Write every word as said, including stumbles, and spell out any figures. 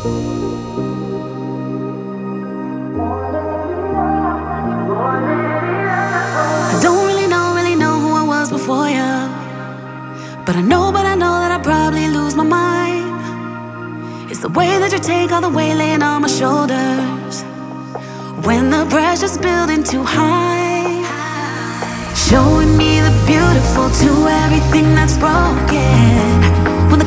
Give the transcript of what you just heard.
I don't really know, really know who I was before you, but I know, but I know that I probably lose my mind. It's the way that you take all the weight laying on my shoulders when the pressure's building too high. Showing me the beautiful to everything that's broken. When the